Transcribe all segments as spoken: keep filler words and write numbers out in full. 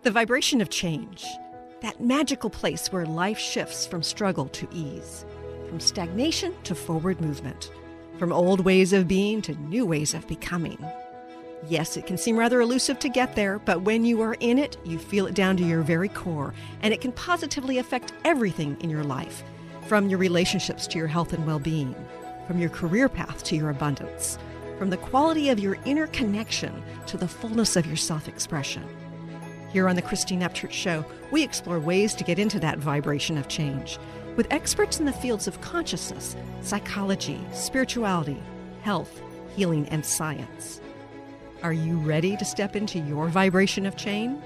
The vibration of change, that magical place where life shifts from struggle to ease, from stagnation to forward movement, from old ways of being to new ways of becoming. Yes, it can seem rather elusive to get there, but when you are in it, you feel it down to your very core, and it can positively affect everything in your life, from your relationships to your health and well-being, from your career path to your abundance, from the quality of your inner connection to the fullness of your self-expression. Here on the Christine Upchurch Show, we explore ways to get into that vibration of change with experts in the fields of consciousness, psychology, spirituality, health, healing, and science. Are you ready to step into your vibration of change?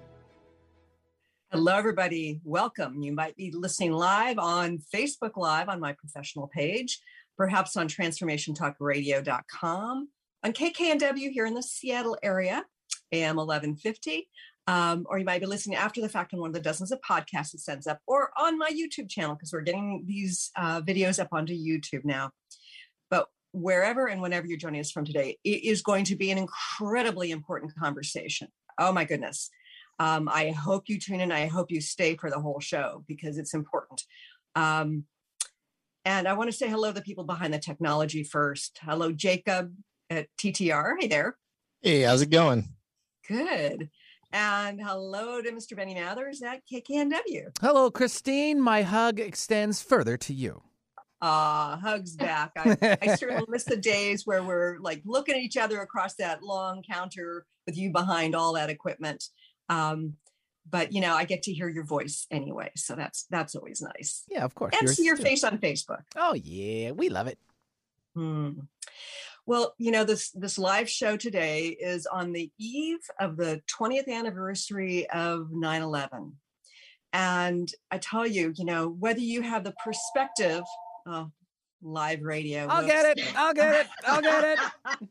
Hello, everybody. Welcome. You might be listening live on Facebook Live on my professional page, perhaps on transformation talk radio dot com, on K K N W here in the Seattle area, A M eleven fifty. Um, or you might be listening after the fact on one of the dozens of podcasts it sends up, or on my YouTube channel, because we're getting these uh, videos up onto YouTube now. But wherever and whenever you're joining us from today, it is going to be an incredibly important conversation. Oh my goodness. Um, I hope you tune in. I hope you stay for the whole show because it's important. Um, and I want to say hello to the people behind the technology first. Hello, Jacob at T T R. Hey there. Hey, how's it going? Good. And hello to Mister Benny Mathers at K K N W. Hello, Christine. My hug extends further to you. Ah, uh, hugs back. I, I certainly miss the days where we're like looking at each other across that long counter with you behind all that equipment. Um, but you know, I get to hear your voice anyway, so that's that's always nice. Yeah, of course. And see your face on Facebook. Oh yeah, we love it. Hmm. Well, you know, this this live show today is on the eve of the twentieth anniversary of nine eleven. And I tell you, you know, whether you have the perspective, oh, live radio. I'll whoops. get it. I'll get it. I'll get it.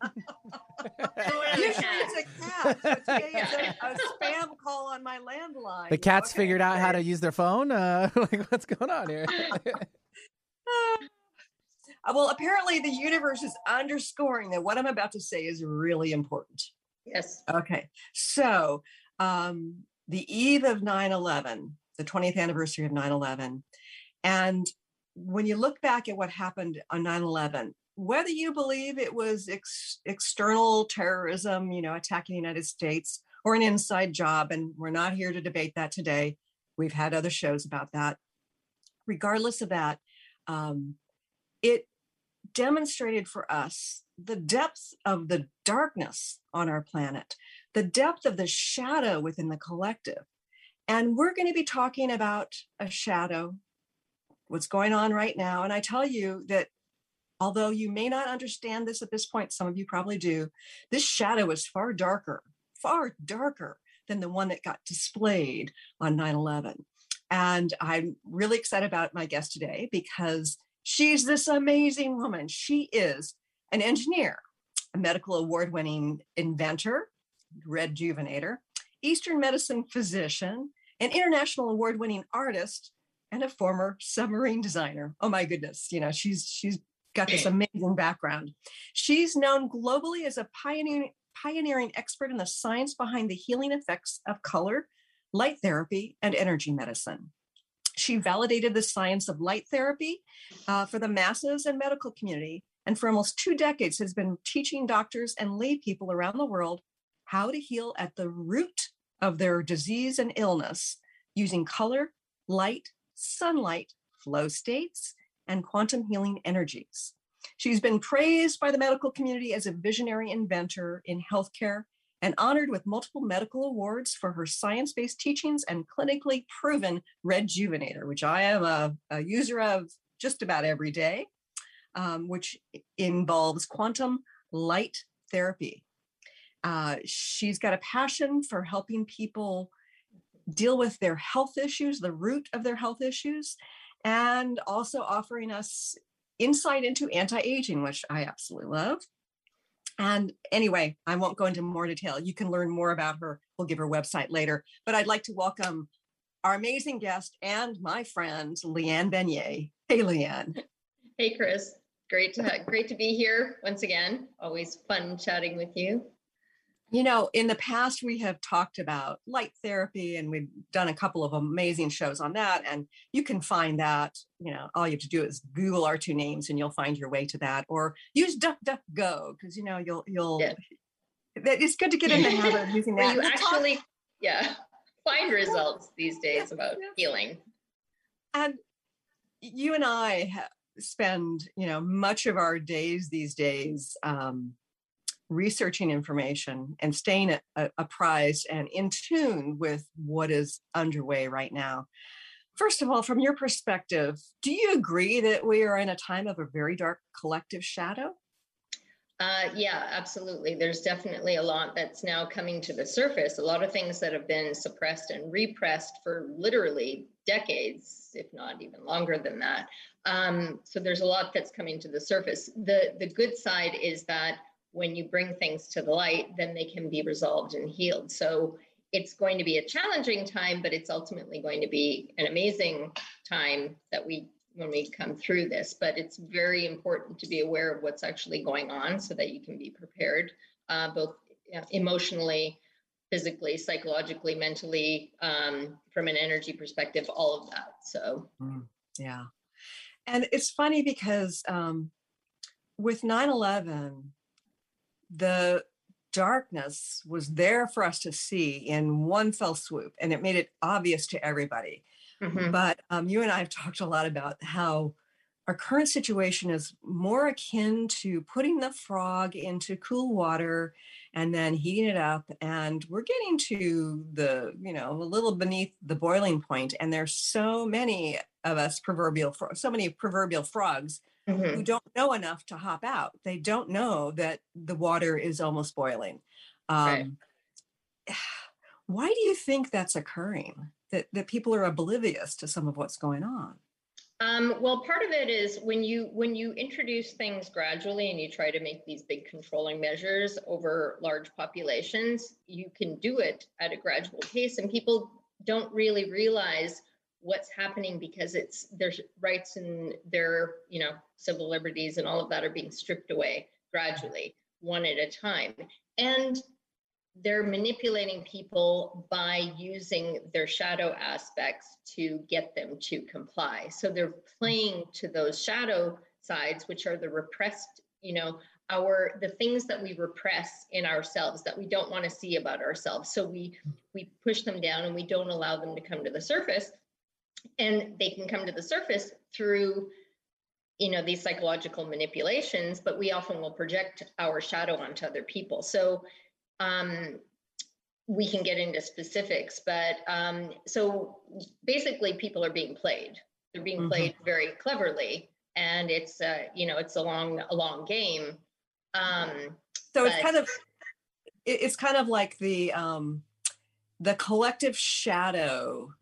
Usually it's a cat. So today it's a, a spam call on my landline. The cat's Okay, figured out great. how to use their phone. Uh, like, what's going on here? Uh, well, apparently the universe is underscoring that what I'm about to say is really important. Yes. Okay. So um, the eve of nine eleven, the twentieth anniversary of nine eleven. And when you look back at what happened on nine eleven, whether you believe it was ex- external terrorism, you know, attacking the United States, or an inside job, and we're not here to debate that today. We've had other shows about that. Regardless of that, um, it demonstrated for us the depth of the darkness on our planet, the depth of the shadow within the collective. And we're going to be talking about a shadow, what's going on right now. And I tell you that although you may not understand this at this point, some of you probably do, this shadow is far darker, far darker than the one that got displayed on nine eleven. And I'm really excited about my guest today because she's this amazing woman. She is an engineer, a medical award-winning inventor, rejuvenator, Eastern medicine physician, an international award-winning artist, and a former submarine designer. Oh my goodness, you know, she's she's got this amazing background. She's known globally as a pioneering pioneering expert in the science behind the healing effects of color, light therapy, and energy medicine. She validated the science of light therapy uh, for the masses and medical community, and for almost two decades has been teaching doctors and lay people around the world how to heal at the root of their disease and illness using color, light, sunlight, flow states, and quantum healing energies. She's been praised by the medical community as a visionary inventor in healthcare and honored with multiple medical awards for her science-based teachings and clinically proven rejuvenator, which I am a, a user of just about every day, um, which involves quantum light therapy. Uh, she's got a passion for helping people deal with their health issues, the root of their health issues, and also offering us insight into anti-aging, which I absolutely love. And anyway, I won't go into more detail. You can learn more about her. We'll give her website later. But I'd like to welcome our amazing guest and my friend, Leanne Beignet. Hey, Leanne. Hey, Chris. Great to have, great to be here once again. Always fun chatting with you. You know, in the past, we have talked about light therapy, and we've done a couple of amazing shows on that. And you can find that, you know, all you have to do is Google our two names and you'll find your way to that, or use DuckDuckGo, because, you know, you'll, you'll, Yeah. it's good to get in the habit of using Where that. you And talk- actually, yeah, find results these days about Yeah. healing. And you and I ha- spend, you know, much of our days these days um, researching information and staying a- a- apprised and in tune with what is underway right now. First of all, from your perspective, do you agree that we are in a time of a very dark collective shadow? Uh, yeah, absolutely. There's definitely a lot that's now coming to the surface. A lot of things that have been suppressed and repressed for literally decades, if not even longer than that. Um, so there's a lot that's coming to the surface. The, the good side is that when you bring things to the light, then they can be resolved and healed. So it's going to be a challenging time, but it's ultimately going to be an amazing time that we when we come through this. But it's very important to be aware of what's actually going on so that you can be prepared, uh, both you know, emotionally, physically, psychologically, mentally, um, from an energy perspective, all of that. So Mm, yeah. And it's funny because um, with nine eleven, the darkness was there for us to see in one fell swoop, and it made it obvious to everybody. mhm. But um, you and I have talked a lot about how our current situation is more akin to putting the frog into cool water and then heating it up. And we're getting to the, you know, a little beneath the boiling point. And there's so many of us proverbial, fro- so many proverbial frogs who Mhm. don't know enough to hop out. They don't know that the water is almost boiling. Right. Um, why do you think that's occurring? That, that people are oblivious to some of what's going on? Um, well, part of it is when you when you introduce things gradually and you try to make these big controlling measures over large populations, you can do it at a gradual pace, and people don't really realize what's happening because it's their rights and their you know civil liberties and all of that are being stripped away gradually, one at a time, and they're manipulating people by using their shadow aspects to get them to comply. So they're playing to those shadow sides, which are the repressed, you know, our the things that we repress in ourselves that we don't want to see about ourselves. So we we push them down and we don't allow them to come to the surface. And they can come to the surface through you know these psychological manipulations, but we often will project our shadow onto other people. So Um, we can get into specifics, but um, so basically people are being played. They're being played mm-hmm. very cleverly, and it's uh, you know it's a long a long game. Um, so but, it's kind of it's kind of like the um, the collective shadow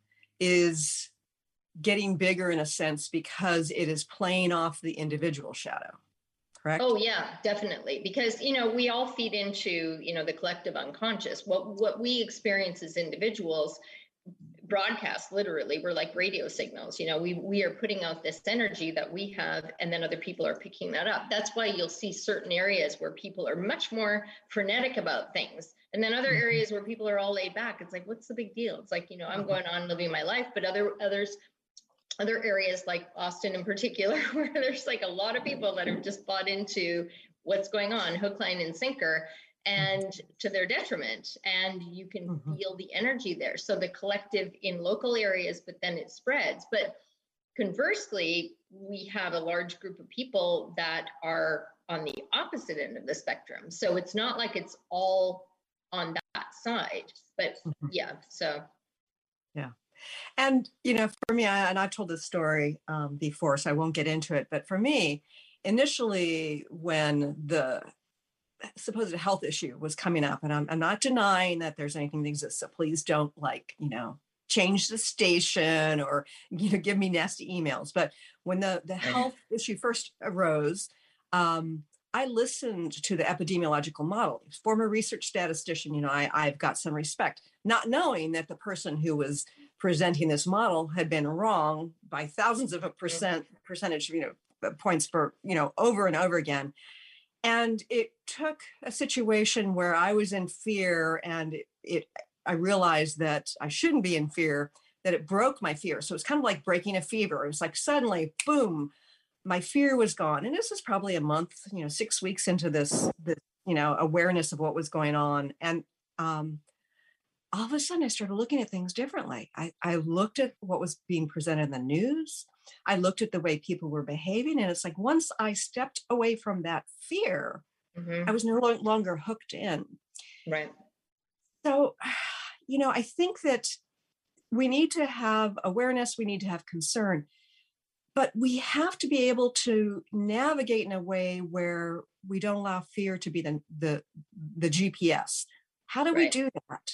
is getting bigger in a sense because it is playing off the individual shadow. Correct? Oh yeah, definitely. Because, you know, we all feed into, you know, the collective unconscious. What what we experience as individuals broadcast literally, we're like radio signals. You know, we we are putting out this energy that we have, and then other people are picking that up. That's why you'll see certain areas where people are much more frenetic about things. And then other areas where people are all laid back. It's like, what's the big deal? It's like, you know, I'm going on living my life, but other others Other areas like Austin in particular, where there's like a lot of people that have just bought into what's going on, hook, line, and sinker, and to their detriment. And you can mm-hmm. feel the energy there. So the collective in local areas, but then it spreads. But conversely, we have a large group of people that are on the opposite end of the spectrum. So it's not like it's all on that side. But mm-hmm. yeah, so. Yeah. And, you know, for me, I, and I've told this story um, before, so I won't get into it. But for me, initially, when the supposed health issue was coming up, and I'm, I'm not denying that there's anything that exists, so please don't like, you know, change the station or, you know, give me nasty emails. But when the, the health issue first arose, um, I listened to the epidemiological model. Former research statistician, you know, I, I've got some respect, not knowing that the person who was presenting this model had been wrong by thousands of a percent percentage, you know, points per, you know, over and over again. And it took a situation where I was in fear, and it, it I realized that I shouldn't be in fear, that it broke my fear. So it's kind of like breaking a fever. It was like suddenly, boom, my fear was gone. And this was probably a month, you know, six weeks into this, this you know, awareness of what was going on. And um, all of a sudden I started looking at things differently. I, I looked at what was being presented in the news. I looked at the way people were behaving. And it's like, once I stepped away from that fear, Mm-hmm. I was no lo- longer hooked in. Right. So, you know, I think that we need to have awareness, we need to have concern, but we have to be able to navigate in a way where we don't allow fear to be the the, the G P S. How do we Right. do that?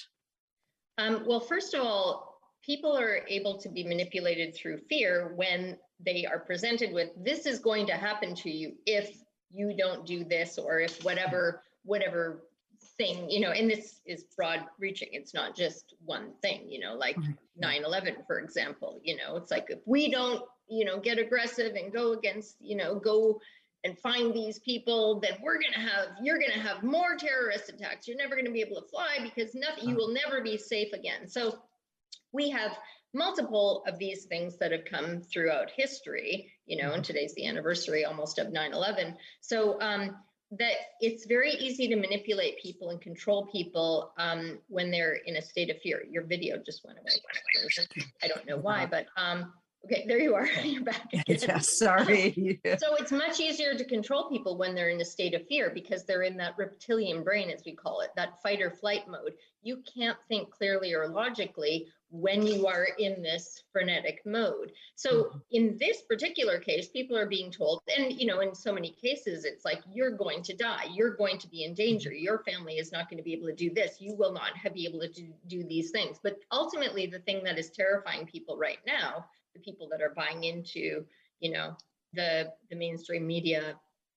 Um, well, first of all, people are able to be manipulated through fear when they are presented with, this is going to happen to you if you don't do this, or if whatever, whatever thing, you know, and this is broad reaching. It's not just one thing, you know, like nine eleven, for example, you know, it's like, if we don't, you know, get aggressive and go against, you know, go and find these people, then we're going to have, you're going to have more terrorist attacks. You're never going to be able to fly because nothing, you will never be safe again. So we have multiple of these things that have come throughout history, you know, and today's the anniversary almost of nine eleven. So um, that it's very easy to manipulate people and control people um, when they're in a state of fear. Your video just went away. I don't know why, but um, okay, there you are. You're back again. Yeah, sorry. So it's much easier to control people when they're in a state of fear because they're in that reptilian brain, as we call it, that fight or flight mode. You can't think clearly or logically when you are in this frenetic mode. So in this particular case, people are being told, and you know, in so many cases, it's like, you're going to die, you're going to be in danger, your family is not going to be able to do this, you will not have, be able to do, do these things. But ultimately, the thing that is terrifying people right now, the people that are buying into, you know, the, the mainstream media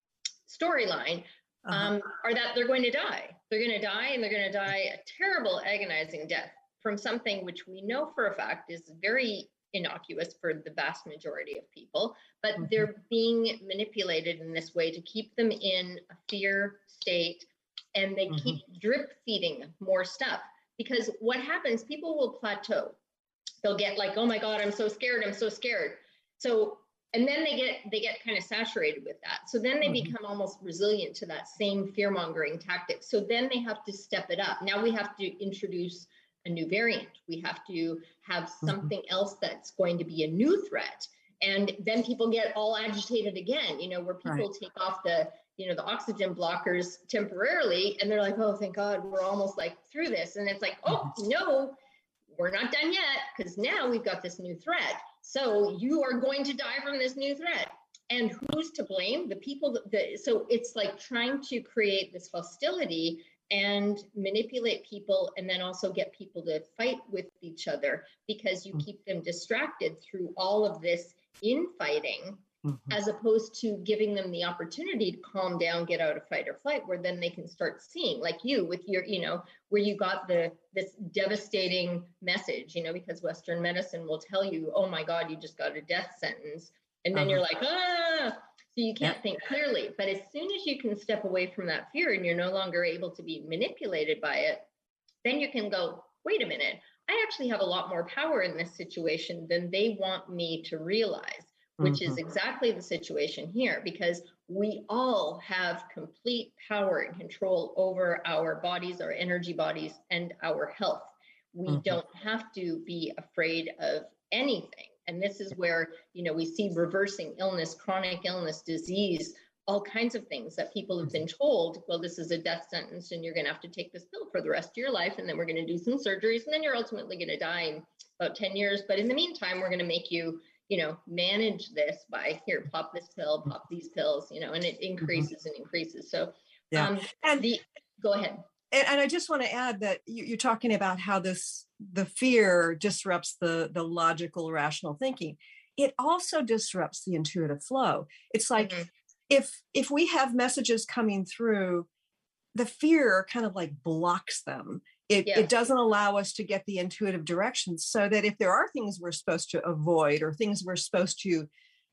storyline, uh-huh. um, are that they're going to die. They're going to die, and they're going to die a terrible, agonizing death from something which we know for a fact is very innocuous for the vast majority of people, but mm-hmm. they're being manipulated in this way to keep them in a fear state, and they mm-hmm. keep drip feeding more stuff. Because what happens, people will plateau. They'll get like, oh my God, I'm so scared, I'm so scared. So, and then they get they get kind of saturated with that. So then they mm-hmm. become almost resilient to that same fear-mongering tactic. So then they have to step it up. Now we have to introduce a new variant. We have to have something mm-hmm. else that's going to be a new threat. And then people get all agitated again, you know, where people right. take off the, you know, the oxygen blockers temporarily, and they're like, oh, thank God, we're almost like through this. And it's like, oh, no, we're not done yet, because now we've got this new threat. So you are going to die from this new threat. And who's to blame? The people that, the, so it's like trying to create this hostility and manipulate people, and then also get people to fight with each other, because you mm-hmm. keep them distracted through all of this infighting, mm-hmm. as opposed to giving them the opportunity to calm down, get out of fight or flight, where then they can start seeing, like you with your, you know, where you got the this devastating message, you know, because Western medicine will tell you, oh my God, you just got a death sentence. And then uh-huh. you're like, ah, so you can't yeah. think clearly. But as soon as you can step away from that fear and you're no longer able to be manipulated by it, then you can go, wait a minute, I actually have a lot more power in this situation than they want me to realize, which mm-hmm. is exactly the situation here, because we all have complete power and control over our bodies, our energy bodies, and our health. We mm-hmm. don't have to be afraid of anything. And this is where, you know, we see reversing illness, chronic illness, disease, all kinds of things that people have been told, well, this is a death sentence and you're going to have to take this pill for the rest of your life. And then we're going to do some surgeries, and then you're ultimately going to die in about ten years. But in the meantime, we're going to make you, you know, manage this by here, pop this pill, pop these pills, you know, and it increases and increases. So yeah. um, and the, go ahead. And, and I just want to add that you, you're talking about how this, the fear disrupts the, the logical, rational thinking. It also disrupts the intuitive flow. It's like, mm-hmm. if, if we have messages coming through, the fear kind of like blocks them. It, yeah. it doesn't allow us to get the intuitive directions, so that if there are things we're supposed to avoid or things we're supposed to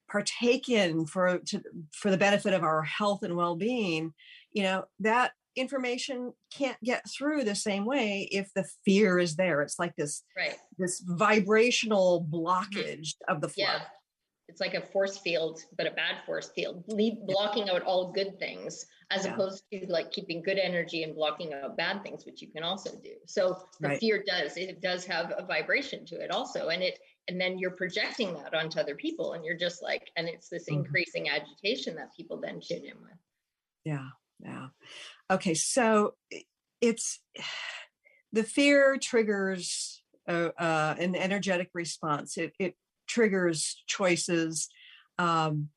partake in for to, for the benefit of our health and well-being, you know, that information can't get through the same way if the fear is there. It's like this, right. this vibrational blockage mm-hmm. of the flow. Yeah. It's like a force field, but a bad force field, lead, blocking out all good things, as yeah. opposed to like keeping good energy and blocking out bad things, which you can also do. So the right. fear does, it does have a vibration to it also. And it, and then you're projecting that onto other people, and you're just like, and it's this mm-hmm. increasing agitation that people then tune in with. Yeah. Yeah. Okay. So it's, the fear triggers uh, uh, an energetic response. It, it triggers choices. Um,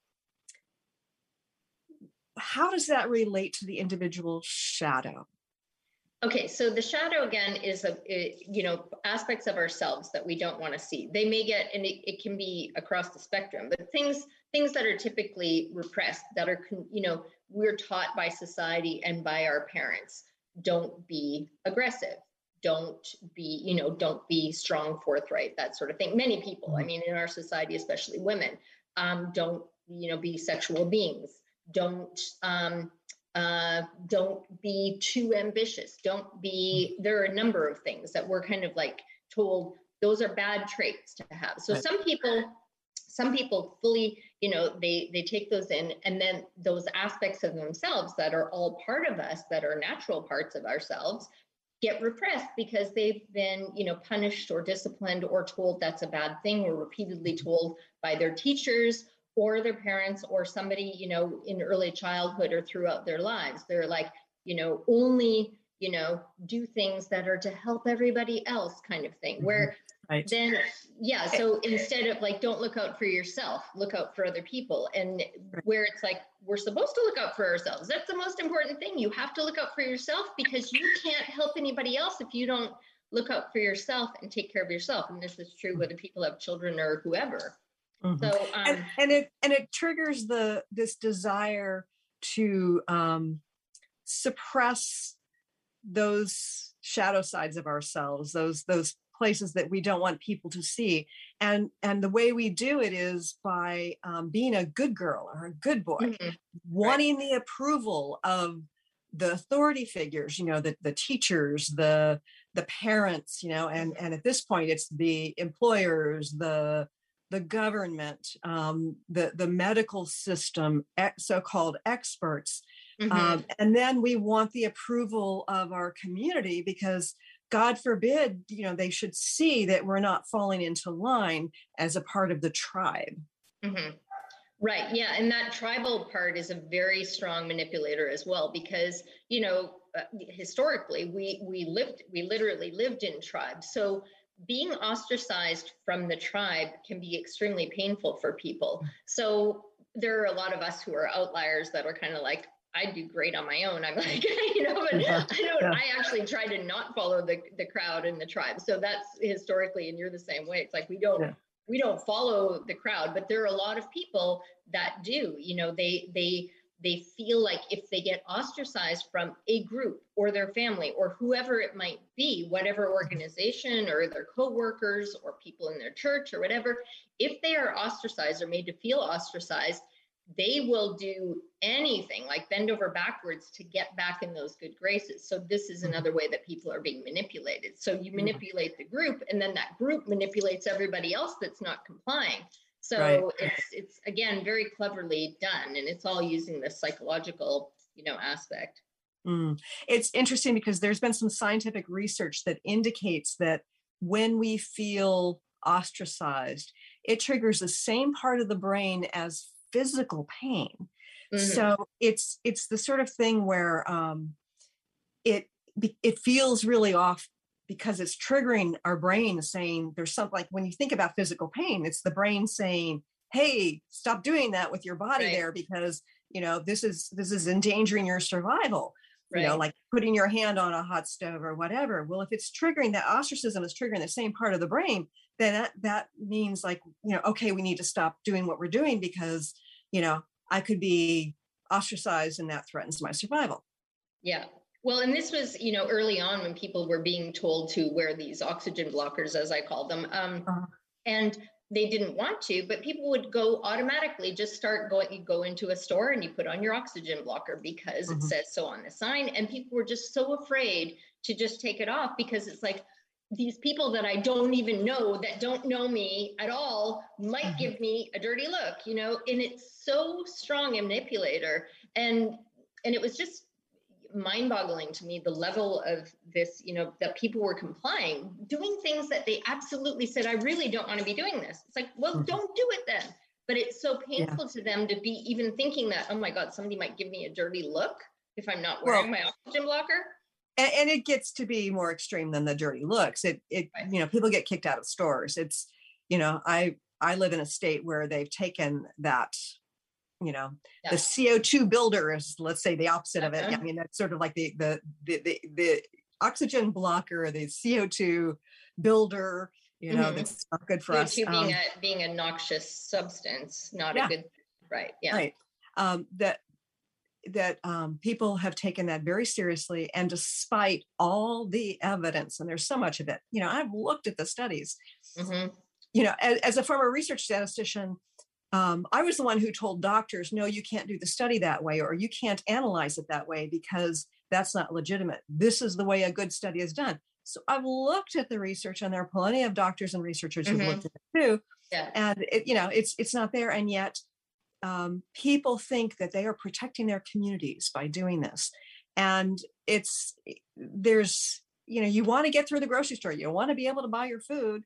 how does that relate to the individual shadow? Okay, so the shadow again is a, it, you know, aspects of ourselves that we don't want to see. They may get, and it, it can be across the spectrum, but things things that are typically repressed, that are, you know, we're taught by society and by our parents. Don't be aggressive. Don't be, you know, don't be strong, forthright, that sort of thing. Many people, I mean, in our society, especially women, um, don't, you know, be sexual beings. Don't, um, uh, don't be too ambitious. Don't be, there are a number of things that we're kind of like told, those are bad traits to have. So right. some people, some people fully, you know, they, they take those in, and then those aspects of themselves that are all part of us, that are natural parts of ourselves, get repressed because they've been, you know, punished or disciplined or told that's a bad thing, or repeatedly told by their teachers or their parents or somebody, you know, in early childhood or throughout their lives. They're like, you know, only, you know, do things that are to help everybody else kind of thing, where right. then, yeah. So instead of like, don't look out for yourself, look out for other people. And right. where it's like, we're supposed to look out for ourselves. That's the most important thing. You have to look out for yourself, because you can't help anybody else if you don't look out for yourself and take care of yourself. And this is true whether people have children or whoever. Mm-hmm. So, um, and, and it, and it triggers the, this desire to um, suppress those shadow sides of ourselves, those, those places that we don't want people to see. And, and the way we do it is by um, being a good girl or a good boy, mm-hmm. wanting right. the approval of the authority figures, you know, the, the teachers, the, the parents, you know, and, and at this point it's the employers, the, the government, um, the, the medical system, so-called experts. Mm-hmm. Um, and then we want the approval of our community, because God forbid, you know, they should see that we're not falling into line as a part of the tribe. Mm-hmm. Right. Yeah. And that tribal part is a very strong manipulator as well, because, you know, uh, historically, we, we lived, we literally lived in tribes. So being ostracized from the tribe can be extremely painful for people. So there are a lot of us who are outliers that are kind of like, I do great on my own. I'm like, you know, but yeah. I don't, yeah. I actually try to not follow the, the crowd and the tribe. So that's historically, and you're the same way. It's like, we don't, yeah. we don't follow the crowd, but there are a lot of people that do, you know, they, they, they feel like if they get ostracized from a group or their family or whoever it might be, whatever organization or their coworkers or people in their church or whatever, if they are ostracized or made to feel ostracized, they will do anything, like bend over backwards to get back in those good graces. So this is another way that people are being manipulated. So you manipulate the group, and then that group manipulates everybody else that's not complying. So right. it's, it's again, very cleverly done. And it's all using this psychological, you know, aspect. Mm. It's interesting because there's been some scientific research that indicates that when we feel ostracized, it triggers the same part of the brain as physical pain. Mm-hmm. So it's it's the sort of thing where um, it it feels really off because it's triggering our brain, saying there's something, like when you think about physical pain, it's the brain saying, hey, stop doing that with your body right. there, because you know this is this is endangering your survival. Right. You know, like putting your hand on a hot stove or whatever. Well, if it's triggering, that ostracism is triggering the same part of the brain, then that, that means like, you know, okay, we need to stop doing what we're doing because, you know, I could be ostracized and that threatens my survival. Yeah. Well, and this was, you know, early on when people were being told to wear these oxygen blockers, as I call them. Um, uh-huh. And they didn't want to, but people would go automatically just start going, you go into a store and you put on your oxygen blocker because mm-hmm. it says so on the sign. And people were just so afraid to just take it off because it's like, these people that I don't even know, that don't know me at all, might mm-hmm. give me a dirty look, you know, and it's so strong a manipulator. And, and it was just mind-boggling to me, the level of this, you know, that people were complying, doing things that they absolutely said, I really don't want to be doing this. It's like, well, mm-hmm. don't do it then. But it's so painful yeah. to them to be even thinking that, oh my God, somebody might give me a dirty look if I'm not wearing well, my oxygen blocker. And, and it gets to be more extreme than the dirty looks. It, it, right. you know, people get kicked out of stores. It's, you know, I, I live in a state where they've taken that, you know, yeah. the C O two builder is, let's say, the opposite uh-huh. of it. I mean, that's sort of like the, the, the, the, the oxygen blocker, the C O two builder, you know, mm-hmm. that's not good for us. C O two being um, a, being a noxious substance, not yeah. a good, right. Yeah. Right. Um, that, that um, people have taken that very seriously. And despite all the evidence, and there's so much of it, you know, I've looked at the studies, mm-hmm. you know, as, as a former research statistician, Um, I was the one who told doctors, no, you can't do the study that way, or you can't analyze it that way because that's not legitimate. This is the way a good study is done. So I've looked at the research, and there are plenty of doctors and researchers mm-hmm. who've looked at it too. Yeah. And it, you know, it's it's not there. And yet um, people think that they are protecting their communities by doing this. And it's there's, you know, you want to get through the grocery store. You want to be able to buy your food.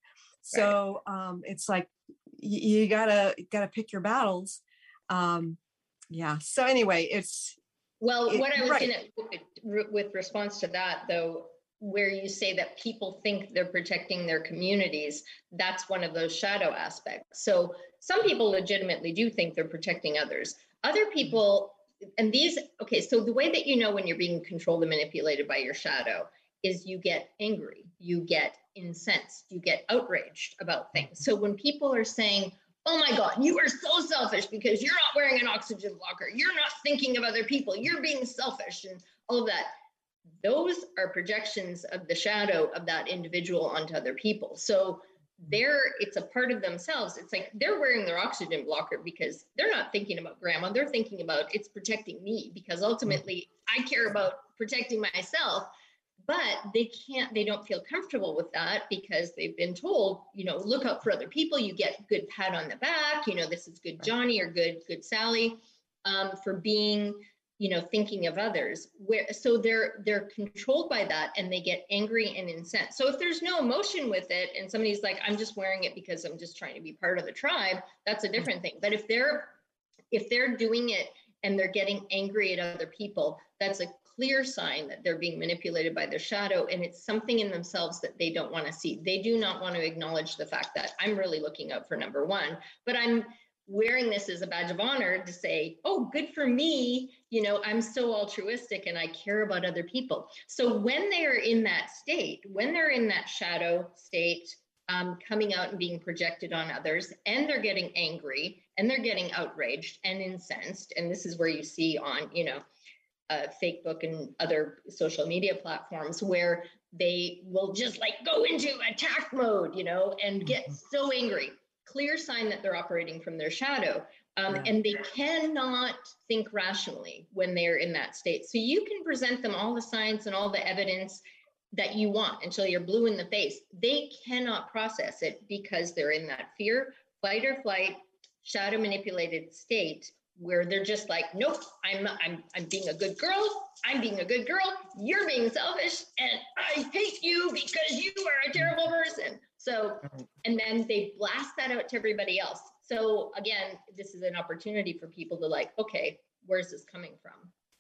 So right. um, it's like, you gotta gotta pick your battles. Um, yeah. So anyway, it's well. It, what I was right. gonna, with response to that though, where you say that people think they're protecting their communities, that's one of those shadow aspects. So some people legitimately do think they're protecting others. Other people, and these, okay. So the way that you know when you're being controlled and manipulated by your shadow is you get angry, you get incensed, you get outraged about things. So when people are saying, oh my God, you are so selfish because you're not wearing an oxygen blocker, you're not thinking of other people, you're being selfish and all of that, those are projections of the shadow of that individual onto other people. So they're, it's a part of themselves. It's like they're wearing their oxygen blocker because they're not thinking about grandma, they're thinking about it's protecting me because ultimately I care about protecting myself. But they can't, they don't feel comfortable with that because they've been told, you know, look out for other people. You get good pat on the back. You know, this is good Johnny or good, good Sally um, for being, you know, thinking of others. Where so they're they're controlled by that and they get angry and incensed. So if there's no emotion with it and somebody's like, I'm just wearing it because I'm just trying to be part of the tribe, that's a different thing. But if they're if they're doing it and they're getting angry at other people, that's a clear sign that they're being manipulated by their shadow, and it's something in themselves that they don't want to see. They do not want to acknowledge the fact that I'm really looking out for number one, but I'm wearing this as a badge of honor to say, oh, good for me. You know, I'm so altruistic and I care about other people. So when they're in that state, when they're in that shadow state, um, coming out and being projected on others, and they're getting angry and they're getting outraged and incensed. And this is where you see on, you know, Uh, Facebook and other social media platforms where they will just like go into attack mode, you know, and get so angry. Clear sign that they're operating from their shadow. Um, yeah. And they cannot think rationally when they're in that state. So you can present them all the science and all the evidence that you want until you're blue in the face. They cannot process it because they're in that fear, fight or flight, shadow manipulated state where they're just like, nope, I'm I'm I'm being a good girl. I'm being a good girl. You're being selfish, and I hate you because you are a terrible person. So, and then they blast that out to everybody else. So again, this is an opportunity for people to like, okay, where's this coming from?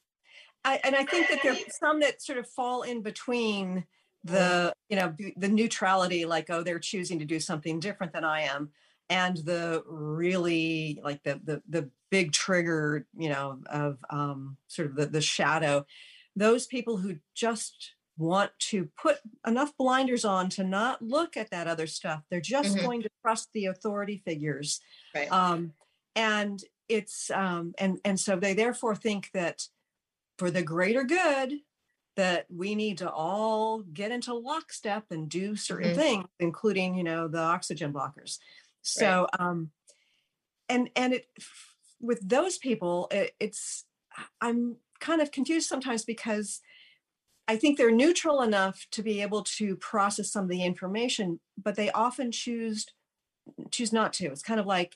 I, and I think that there are some that sort of fall in between the, you know, the neutrality, like, oh, they're choosing to do something different than I am, and the really like the the the big trigger, you know, of um, sort of the, the shadow, those people who just want to put enough blinders on to not look at that other stuff. They're just mm-hmm. going to trust the authority figures. Right. Um, and it's, um, and, and so they therefore think that for the greater good, that we need to all get into lockstep and do certain mm-hmm. things, including, you know, the oxygen blockers. So, right. um, and, and it, with those people, it, it's, I'm kind of confused sometimes because I think they're neutral enough to be able to process some of the information, but they often choose, choose not to. It's kind of like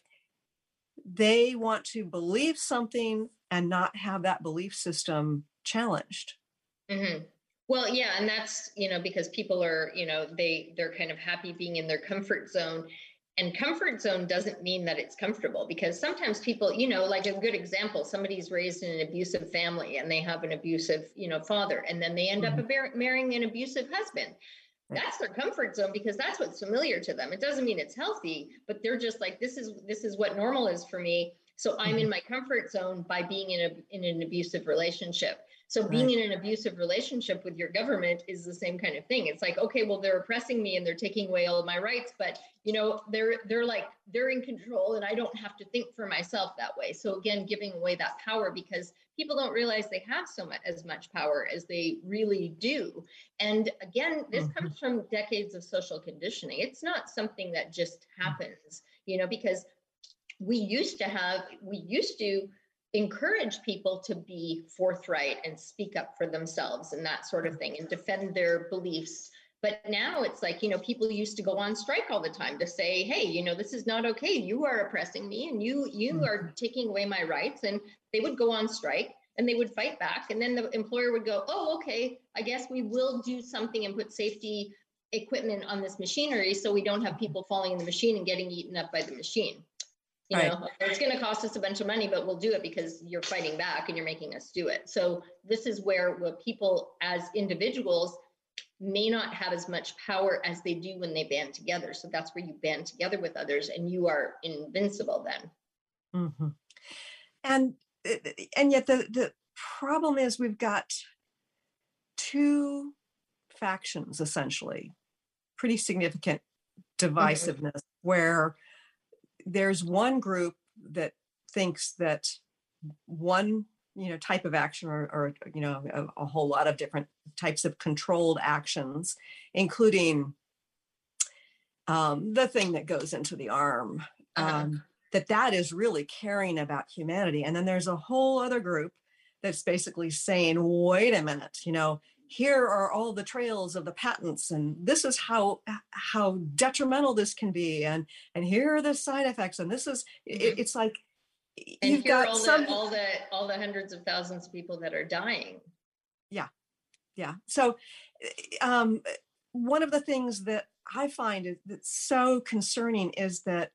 they want to believe something and not have that belief system challenged. Mm-hmm. Well, yeah, and that's, you know, because people are, you know, they, they're kind of happy being in their comfort zone. And comfort zone doesn't mean that it's comfortable, because sometimes people, you know, like a good example, somebody's raised in an abusive family and they have an abusive, you know, father, and then they end mm-hmm. up mar- marrying an abusive husband. Right. That's their comfort zone because that's what's familiar to them. It doesn't mean it's healthy, but they're just like, this is, this is what normal is for me. So I'm mm-hmm. in my comfort zone by being in a, in an abusive relationship. So being right. in an abusive relationship with your government is the same kind of thing. It's like, okay, well, they're oppressing me and they're taking away all of my rights, but you know, they're, they're like, they're in control and I don't have to think for myself that way. So again, giving away that power, because people don't realize they have so much, as much power as they really do. And again, this mm-hmm. comes from decades of social conditioning. It's not something that just happens, you know, because we used to have, we used to encourage people to be forthright and speak up for themselves and that sort of thing and defend their beliefs. But now it's like, you know, people used to go on strike all the time to say, hey, you know, this is not okay. You are oppressing me and you, you mm-hmm. are taking away my rights. And they would go on strike and they would fight back. And then the employer would go, oh, okay, I guess we will do something and put safety equipment on this machinery so we don't have people falling in the machine and getting eaten up by the machine. You right. know, it's going to cost us a bunch of money, but we'll do it because you're fighting back and you're making us do it. So this is where, where people as individuals may not have as much power as they do when they band together. So that's where you band together with others and you are invincible then. Mm-hmm. And, and yet the, the problem is we've got two factions, essentially, pretty significant divisiveness mm-hmm. where there's one group that thinks that one, you know, type of action or, or you know, a, a whole lot of different types of controlled actions, including um, the thing that goes into the arm, uh-huh. um, that that is really caring about humanity. And then there's a whole other group that's basically saying, wait a minute, you know, here are all the trails of the patents, and this is how how detrimental this can be, and and here are the side effects, and this is it, it's like and you've here got are all some the all the all the hundreds of thousands of people that are dying. Yeah, yeah. So, um, one of the things that I find is, that's so concerning is that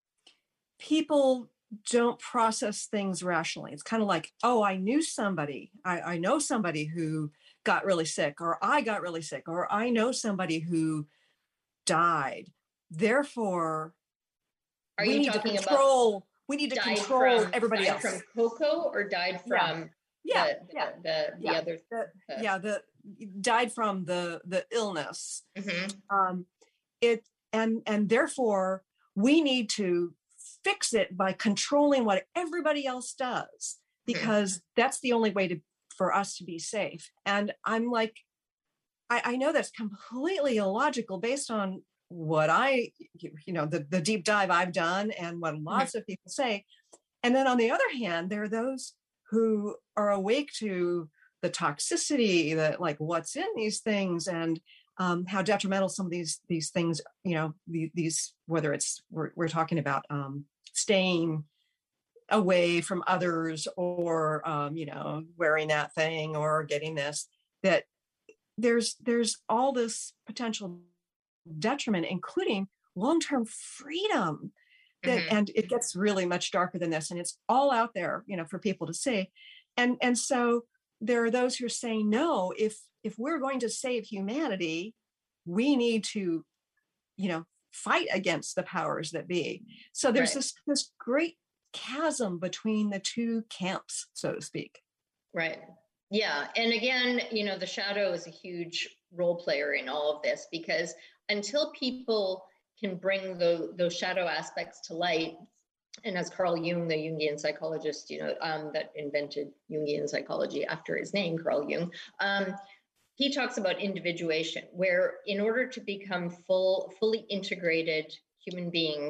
people don't process things rationally. It's kind of like, oh, I knew somebody, I, I know somebody who got really sick, or I got really sick, or I know somebody who died. Therefore, are we you need to talking control, about we need to died control from, everybody died else. From cocoa or died from yeah. the, Yeah, the, the, the yeah. other the, the, yeah the died from the the illness. Mm-hmm. Um, it and and therefore we need to fix it by controlling what everybody else does, because mm-hmm. that's the only way to for us to be safe. And I'm like, I, I know that's completely illogical based on what I, you know, the, the deep dive I've done and what lots mm-hmm. of people say. And then on the other hand, there are those who are awake to the toxicity, that like what's in these things, and um, how detrimental some of these these things, you know, the, these, whether it's, we're, we're talking about um, staying away from others, or um, you know, wearing that thing or getting this, that there's there's all this potential detriment, including long-term freedom, that mm-hmm. and it gets really much darker than this, and it's all out there, you know, for people to see. And and so there are those who are saying, no, if if we're going to save humanity, we need to, you know, fight against the powers that be. So there's right. this this great chasm between the two camps, so to speak. Right. Yeah. And again, you know, the shadow is a huge role player in all of this, because until people can bring the, those shadow aspects to light, and as Carl Jung, the Jungian psychologist, you know, um, that invented Jungian psychology after his name, Carl Jung, um, he talks about individuation, where in order to become full, fully integrated human beings,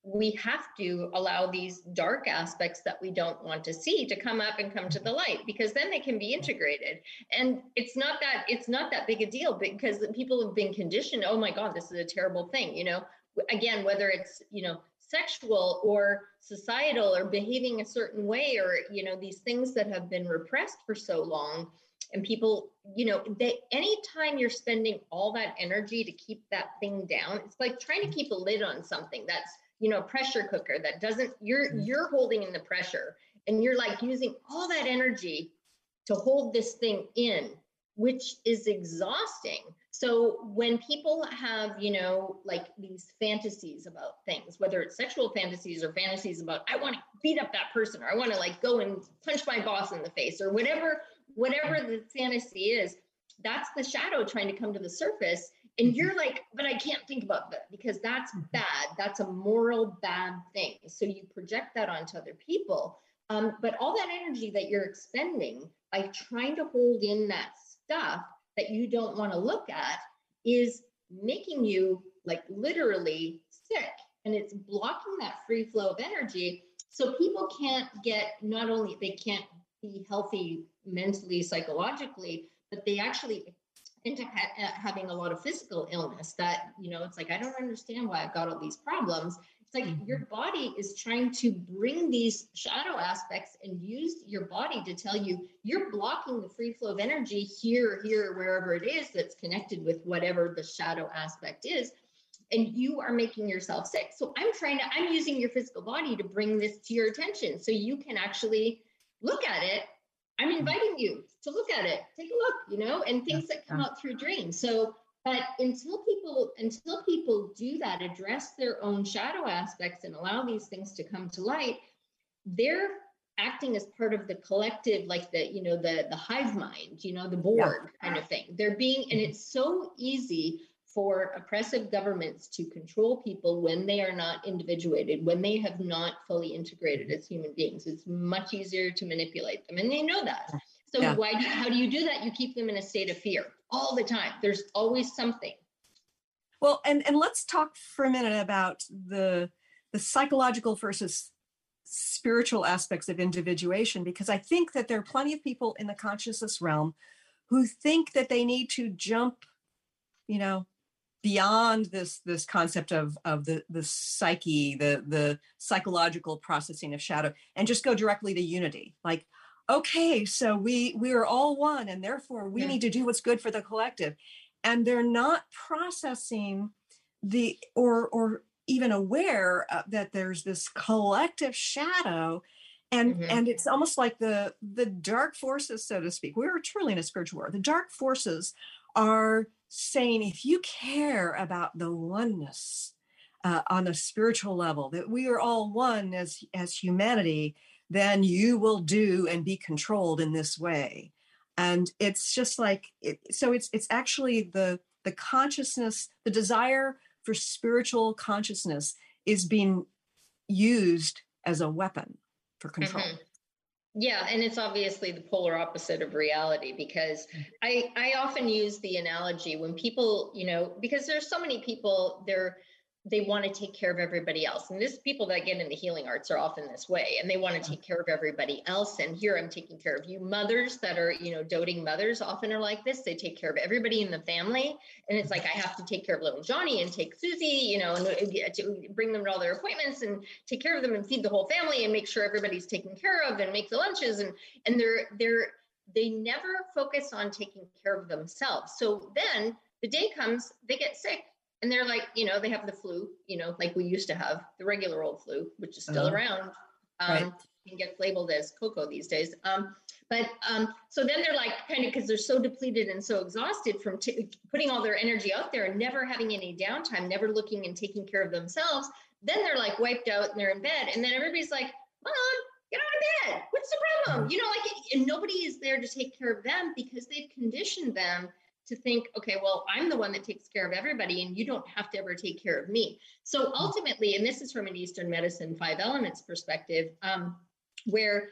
we have to allow these dark aspects that we don't want to see to come up and come to the light, because then they can be integrated. And it's not that it's not that big a deal, because people have been conditioned, oh my God, this is a terrible thing. You know, again, whether it's, you know, sexual or societal or behaving a certain way, or, you know, these things that have been repressed for so long. And people, you know, they, anytime you're spending all that energy to keep that thing down, it's like trying to keep a lid on something that's, you know, a pressure cooker that doesn't, you're, you're holding in the pressure, and you're like using all that energy to hold this thing in, which is exhausting. So when people have, you know, like these fantasies about things, whether it's sexual fantasies or fantasies about, I want to beat up that person, or I want to like go and punch my boss in the face, or whatever, whatever the fantasy is, that's the shadow trying to come to the surface. And you're like, but I can't think about that because that's bad. That's a moral bad thing. So you project that onto other people. Um, but all that energy that you're expending by trying to hold in that stuff that you don't want to look at is making you like literally sick. And it's blocking that free flow of energy. So people can't get, not only they can't be healthy mentally, psychologically, but they actually into ha- having a lot of physical illness that, you know, it's like, I don't understand why I've got all these problems. It's like mm-hmm. your body is trying to bring these shadow aspects and use your body to tell you you're blocking the free flow of energy here, here, wherever it is that's connected with whatever the shadow aspect is. And you are making yourself sick. So I'm trying to, I'm using your physical body to bring this to your attention so you can actually look at it. I'm inviting you to look at it, take a look, you know, and things that come out through dreams. So, but until people, until people do that, address their own shadow aspects and allow these things to come to light, they're acting as part of the collective, like the, you know, the, the hive mind, you know, the Borg yeah. kind of thing. They're being, and it's so easy for oppressive governments to control people when they are not individuated, when they have not fully integrated as human beings. It's much easier to manipulate them, and they know that. So yeah. why? Do, how do you do that? You keep them in a state of fear all the time. There's always something. Well, and and let's talk for a minute about the the psychological versus spiritual aspects of individuation, because I think that there are plenty of people in the consciousness realm who think that they need to jump, you know, beyond this this concept of of the the psyche, the the psychological processing of shadow, and just go directly to unity. Like, okay, so we we are all one, and therefore we yeah. need to do what's good for the collective. And they're not processing the or or even aware uh, that there's this collective shadow. And, mm-hmm. and it's almost like the the dark forces, so to speak. We're truly in a spiritual war. The dark forces are saying, if you care about the oneness uh, on a spiritual level, that we are all one as as humanity, then you will do and be controlled in this way. And it's just like, it, so it's it's actually the the consciousness, the desire for spiritual consciousness is being used as a weapon for control. Mm-hmm. Yeah, and it's obviously the polar opposite of reality, because I I often use the analogy when people, you know, because there's so many people, they're they want to take care of everybody else. And this people that get into healing arts are often this way, and they want to take care of everybody else. And here I'm taking care of you. Mothers that are, you know, doting mothers often are like this. They take care of everybody in the family. And it's like, I have to take care of little Johnny and take Susie, you know, and to bring them to all their appointments and take care of them and feed the whole family and make sure everybody's taken care of and make the lunches. And, and they're, they're, they never focus on taking care of themselves. So then the day comes, they get sick. And they're like, you know, they have the flu, you know, like we used to have the regular old flu, which is still uh-huh. around. Um, right. And gets labeled as cocoa these days. Um, but um, so then they're like, kind of, because they're so depleted and so exhausted from t- putting all their energy out there and never having any downtime, never looking and taking care of themselves. Then they're like wiped out and they're in bed. And then everybody's like, Mom, get out of bed. What's the problem? You know, like, and nobody is there to take care of them because they've conditioned them to think, okay, well, I'm the one that takes care of everybody and you don't have to ever take care of me. So ultimately, and this is from an Eastern medicine five elements perspective, um, where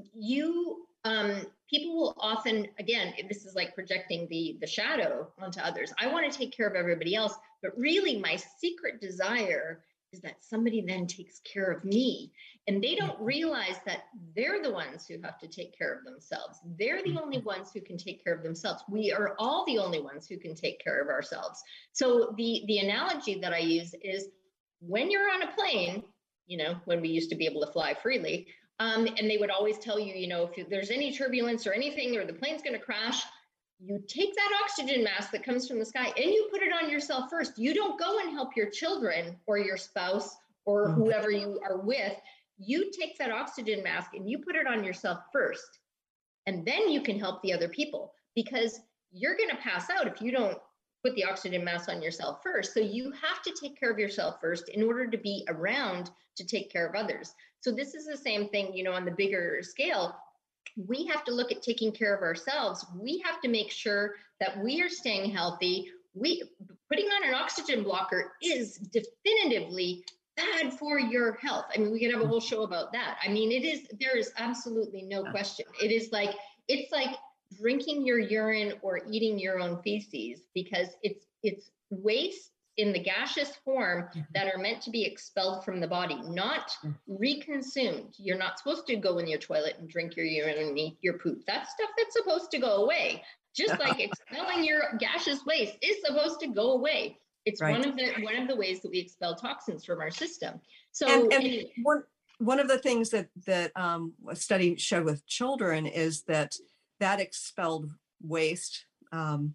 you, um, people will often, again, this is like projecting the, the shadow onto others. I want to take care of everybody else, but really my secret desire is that somebody then takes care of me. And they don't realize that they're the ones who have to take care of themselves. They're the only ones who can take care of themselves. We are all the only ones who can take care of ourselves. So the, the analogy that I use is when you're on a plane, you know, when we used to be able to fly freely, um, and they would always tell you, you know, if there's any turbulence or anything, or the plane's going to crash, you take that oxygen mask that comes from the sky and you put it on yourself first. You don't go and help your children or your spouse or mm-hmm. whoever you are with. You take that oxygen mask and you put it on yourself first. And then you can help the other people, because you're going to pass out if you don't put the oxygen mask on yourself first. So you have to take care of yourself first in order to be around to take care of others. So this is the same thing, you know, on the bigger scale. We have to look at taking care of ourselves. We have to make sure that we are staying healthy. We putting on an oxygen blocker is definitively bad for your health. I mean, we could have a whole show about that. I mean, it is, there is absolutely no question. It is like, it's like drinking your urine or eating your own feces, because it's, it's waste in the gaseous form that are meant to be expelled from the body, not reconsumed. You're not supposed to go in your toilet and drink your urine and eat your poop. That's stuff that's supposed to go away. Just like expelling your gaseous waste is supposed to go away. It's right. one of the one of the ways that we expel toxins from our system. So and, and anyway. one one of the things that that um, a study showed with children is that that expelled waste um,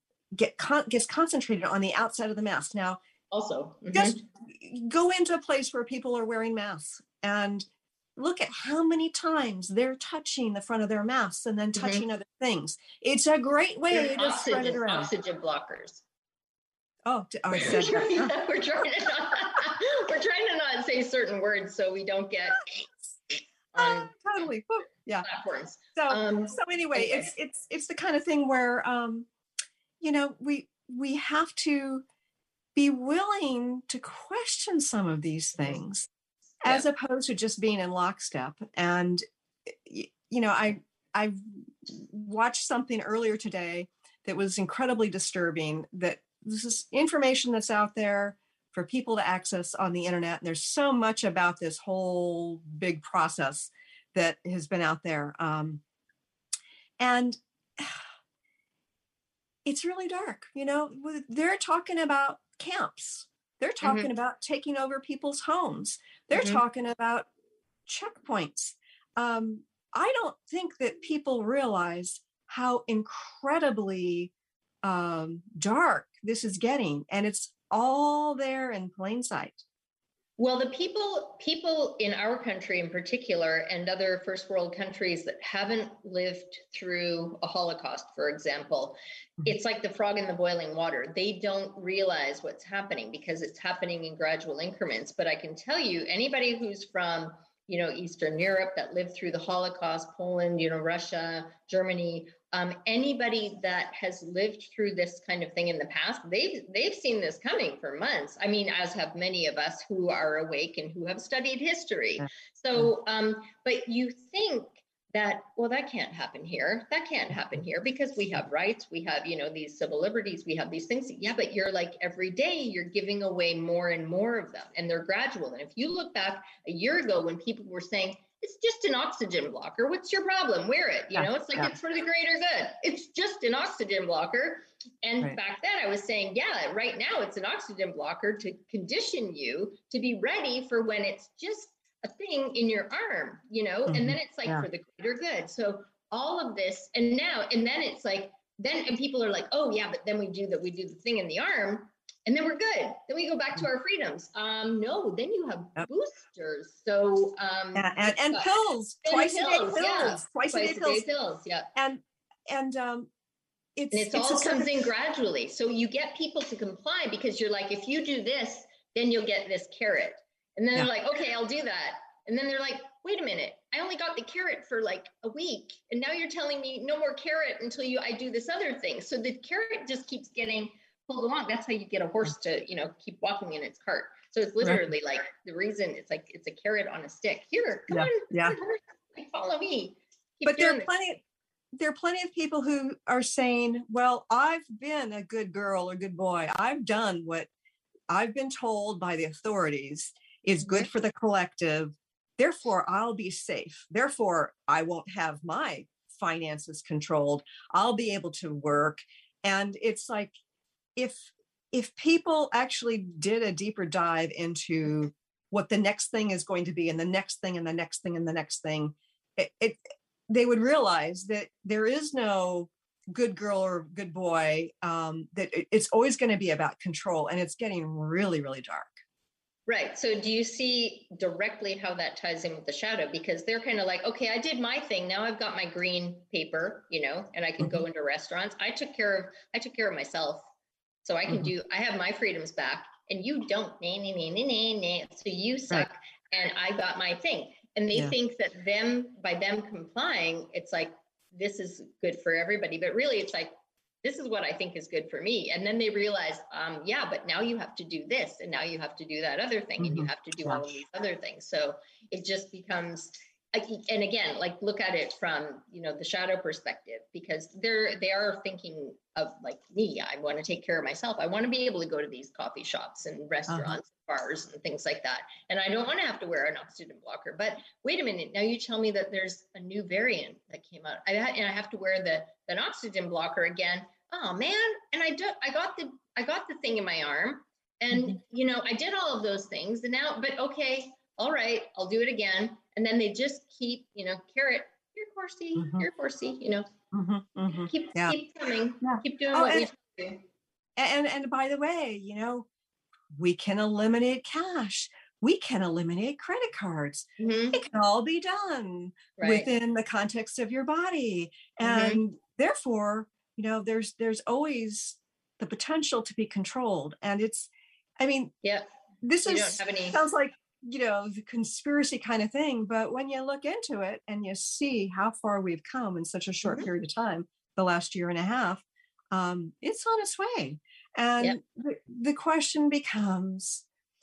get con- gets concentrated on the outside of the mask. Now, also, mm-hmm. just go into a place where people are wearing masks and look at how many times they're touching the front of their masks and then touching mm-hmm. other things. It's a great way There's to oxygen, spread it around. Oxygen blockers. Oh, oh I said that. yeah, we're trying to not, we're trying to not say certain words so we don't get on oh, totally Woo. yeah platforms. So um, so anyway, anyway, it's it's it's the kind of thing where um, you know, we we have to be willing to question some of these things, yeah. as opposed to just being in lockstep. And you know, I I watched something earlier today that was incredibly disturbing. That this is information that's out there for people to access on the internet. And there's so much about this whole big process that has been out there. Um, and it's really dark, you know, they're talking about camps. They're talking mm-hmm. about taking over people's homes. They're mm-hmm. talking about checkpoints. Um, I don't think that people realize how incredibly um, dark this is getting, and it's all there in plain sight. Well, the people people in our country in particular, and other first world countries that haven't lived through a Holocaust, for example, mm-hmm. it's like the frog in the boiling water. They don't realize what's happening because it's happening in gradual increments. But I can tell you, anybody who's from, you know, Eastern Europe that lived through the Holocaust, Poland, you know, Russia, Germany, um, anybody that has lived through this kind of thing in the past, they've they've seen this coming for months. I mean, as have many of us who are awake and who have studied history. So, um, but you think that, well, that can't happen here. That can't happen here because we have rights. We have, you know, these civil liberties. We have these things. Yeah, but you're like every day you're giving away more and more of them, and they're gradual. And if you look back a year ago when people were saying, it's just an oxygen blocker, what's your problem? Wear it. You know, it's like, yeah. it's for the greater good. It's just an oxygen blocker. And right. back then I was saying, yeah, right now it's an oxygen blocker to condition you to be ready for when it's just a thing in your arm, you know, mm-hmm. and then it's like yeah. for the greater good. So all of this, and now, and then it's like, then, and people are like, oh yeah, but then we do that, we do the thing in the arm, and then we're good. Then we go back to our freedoms. Um, no, then you have yep. boosters. So um, yeah, and, and pills, and twice pills, a day pills, yeah. twice, twice a day pills. pills, yeah. And and um, it's and it's, it's all comes in gradually. So you get people to comply because you're like, if you do this, then you'll get this carrot. And then yeah. they're like, okay, I'll do that. And then they're like, wait a minute, I only got the carrot for like a week. And now you're telling me no more carrot until you I do this other thing. So the carrot just keeps getting pulled along. That's how you get a horse to, you know, keep walking in its cart. So it's literally right. like the reason it's like it's a carrot on a stick. Here, come yeah. on, yeah. horse, like, follow me. Keep but there are this. plenty there are plenty of people who are saying, well, I've been a good girl or good boy. I've done what I've been told by the authorities is good Mhm. for the collective. Therefore, I'll be safe. Therefore, I won't have my finances controlled. I'll be able to work. And it's like, if if people actually did a deeper dive into what the next thing is going to be, and the next thing, and the next thing, and the next thing, it, it they would realize that there is no good girl or good boy. Um, that it- it's always going to be about control, and it's getting really, really dark. Right. So do you see directly how that ties in with the shadow? Because they're kind of like, okay, I did my thing. Now I've got my green paper, you know, and I can go Mhm. into restaurants. I took care of, I took care of myself. So I can Mhm. do, I have my freedoms back and you don't, nah, nah, nah, nah, nah, nah. So you Right. suck and I got my thing. And they Yeah. think that them, by them complying, it's like, this is good for everybody. But really it's like, this is what I think is good for me. And then they realize, um, yeah, but now you have to do this and now you have to do that other thing and you Mhm. have to do Yeah. all of these other things. So it just becomes, and again, like look at it from, you know, the shadow perspective, because they're, they are thinking of like me, I want to take care of myself. I want to be able to go to these coffee shops and restaurants, uh-huh. bars and things like that. And I don't want to have to wear an oxygen blocker, but wait a minute. Now you tell me that there's a new variant that came out I, and I have to wear the, an oxygen blocker again. Oh man. And I do, I got the, I got the thing in my arm and, mm-hmm. you know, I did all of those things and now, but okay, all right, I'll do it again. And then they just keep, you know, carrot, here, Corsi, mm-hmm. here, Corsi, you know, mm-hmm. Mm-hmm. keep, yeah. keep coming, yeah. keep doing oh, what and, we do. And, and by the way, you know, we can eliminate cash. We can eliminate credit cards. Mm-hmm. It can all be done right. within the context of your body. And mm-hmm. therefore, you know, there's there's always the potential to be controlled. And it's, I mean, yeah, this you is don't have any... sounds like, you know, the conspiracy kind of thing. But when you look into it and you see how far we've come in such a short mm-hmm. period of time, the last year and a half, um, it's on its way. And yep. the, the question becomes,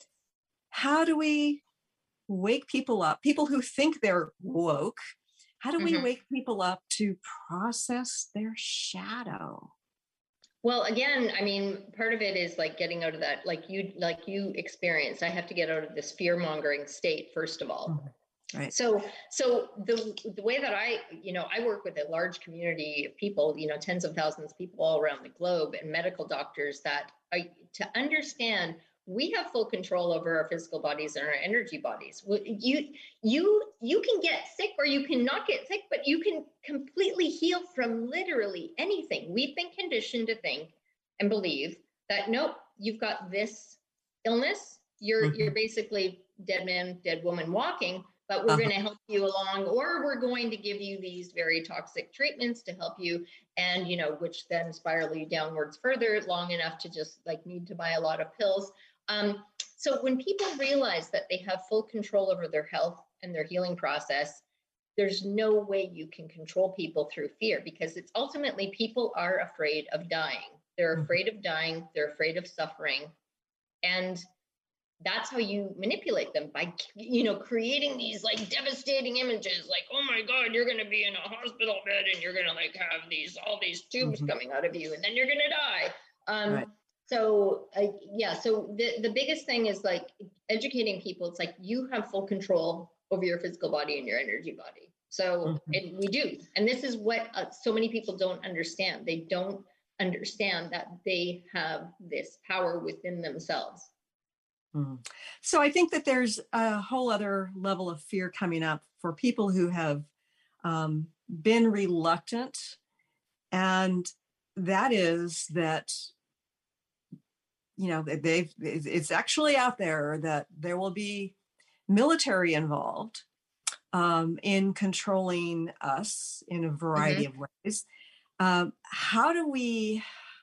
how do we wake people up, people who think they're woke, how do we mm-hmm. wake people up to process their shadow? Well, again, I mean, part of it is like getting out of that, like you, like you experienced, I have to get out of this fear mongering state, first of all. Mm-hmm. Right. So, so the the way that I, you know, I work with a large community of people, you know, tens of thousands of people all around the globe and medical doctors that I, to understand we have full control over our physical bodies and our energy bodies. You, you, you can get sick or you can not get sick, but you can completely heal from literally anything. We've been conditioned to think and believe that, nope, you've got this illness. You're, mm-hmm. you're basically dead man, dead woman walking, but we're uh-huh. going to help you along, or we're going to give you these very toxic treatments to help you. And, you know, which then spiral you downwards further long enough to just like need to buy a lot of pills. Um, so when people realize that they have full control over their health and their healing process, there's no way you can control people through fear, because it's ultimately people are afraid of dying. They're afraid of dying. They're afraid of suffering. And that's how you manipulate them, by, you know, creating these like devastating images, like, oh my God, you're going to be in a hospital bed and you're going to like have these, all these tubes mm-hmm. coming out of you and then you're going to die. Um, right. So uh, yeah, so the, the biggest thing is like educating people. It's like you have full control over your physical body and your energy body. So mm-hmm. and we do. And this is what uh, so many people don't understand. They don't understand that they have this power within themselves. Mm. So I think that there's a whole other level of fear coming up for people who have um, been reluctant. And that is that, you know, they've, it's actually out there that there will be military involved um, in controlling us in a variety mm-hmm. of ways. Um, how do we,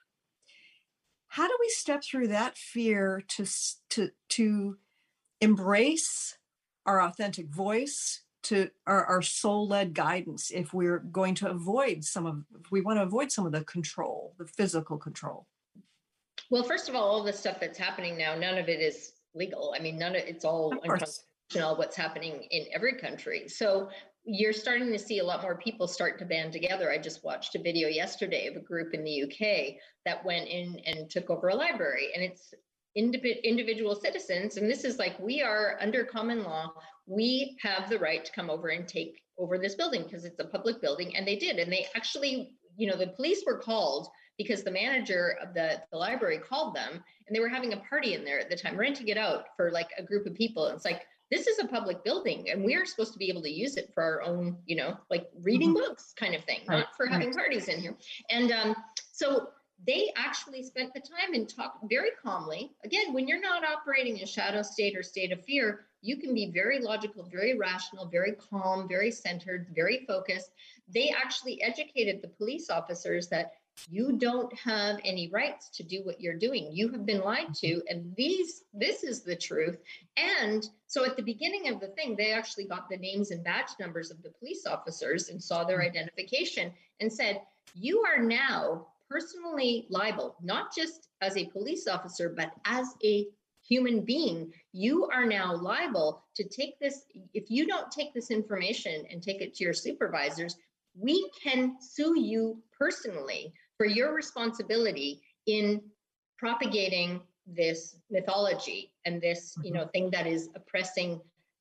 how do we step through that fear to, to, to embrace our authentic voice, to our, our soul-led guidance, if we're going to avoid some of, if we want to avoid some of the control, the physical control? Well, first of all, all the stuff that's happening now, none of it is legal. I mean, none of it's all unconstitutional, what's happening in every country. So you're starting to see a lot more people start to band together. I just watched a video yesterday of a group in the U K that went in and took over a library. And it's individ- individual citizens, and this is like, we are under common law, we have the right to come over and take over this building because it's a public building. And they did. And they actually, you know, the police were called because the manager of the, the library called them, and they were having a party in there at the time, renting it out for like a group of people. And it's like, this is a public building and we are supposed to be able to use it for our own, you know, like reading Mhm. books kind of thing, Right, not for having right. parties in here. And um, so they actually spent the time and talked very calmly. Again, when you're not operating in shadow state or state of fear, you can be very logical, very rational, very calm, very centered, very focused. They actually educated the police officers that you don't have any rights to do what you're doing. You have been lied to, and these, this is the truth. And so at the beginning of the thing, they actually got the names and badge numbers of the police officers and saw their identification and said, you are now personally liable, not just as a police officer, but as a human being. You are now liable to take this. If you don't take this information and take it to your supervisors, we can sue you personally for your responsibility in propagating this mythology and this, you know, thing that is oppressing